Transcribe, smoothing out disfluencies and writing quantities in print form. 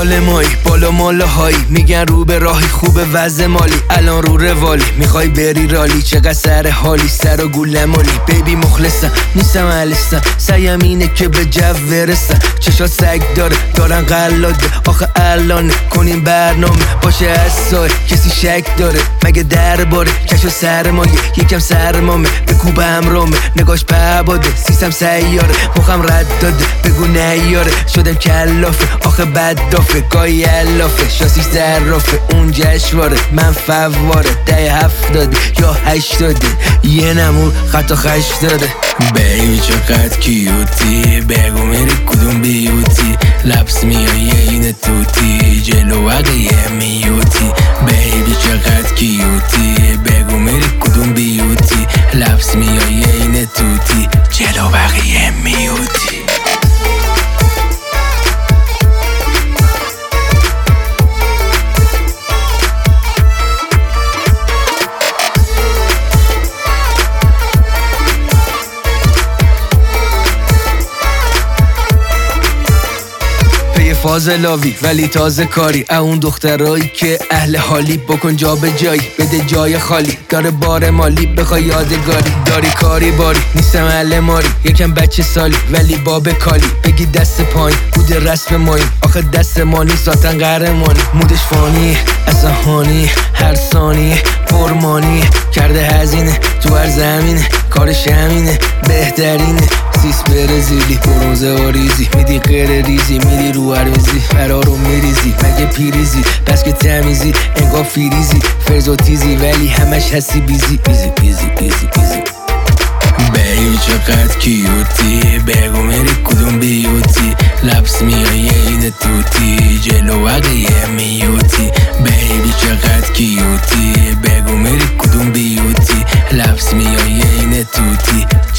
مال مایی بالا مال هایی میگن رو به راهی خوب وضع مالی الان رو روالی میخوای بری رالی چقدر سر حالی سر و گوله مالی بیبی مخلصم نیستم الستم سعیم اینه که به جو برسم چشات سگ داره دارن قلاده آخه الان کنیم برنامه باشه از سای کسی شک داره مگه درباره کش و سرمایه یکم سرمامه بگو به همرامه نگاش پهباده سیستم سیاره مخم رد داده بگو نیاره شدم کلافه آخه بد دافه گاهی علافه شاسیش زرافه اون جشواره من فواره 70 یا 80 یه نمور خطا خش داده بیبی چقدر کیوتی بگو میری کدوم بیوتی لبس میای این توتی جلو بقیه میوتی بیبی چقدر کیوتی بگو میری کدوم بیوتی لبس میای این توتی جلو بقیه میوتی فاضلاوی ولی تازه کاری اون دخترایی که اهل حالی بکن جا به جایی بده جای خالی داره بار مالی بخوای یادگاری داری کاری باری نیستم اهل ماری یکم بچه سالی ولی باب کالی بگی دست پایین بود رسم مایی آخه دست ما نیست ذاتن قهرمانی مودش فانی اصلا هانی هر ثانیه فرمانی کرده هزینه تو هر زمینه کارش همینه بهترینه سیس برزیلی برونزه و ریزی میدی غیر ریزی میدی رو عرضی فرارو میریزی مگه پیریزی بس که تمیزی انگاه فیریزی فرز و تیزی ولی همش هستی بیزی ایزی ایزی ایزی ایزی بیبی چقدر کیوتی بگو میری کدوم بیوتی لبس میای این توتی جلو بقیه میوتی بیبی چقدر کیوتی بگو میری کدوم بیوتی لبس میای این توتی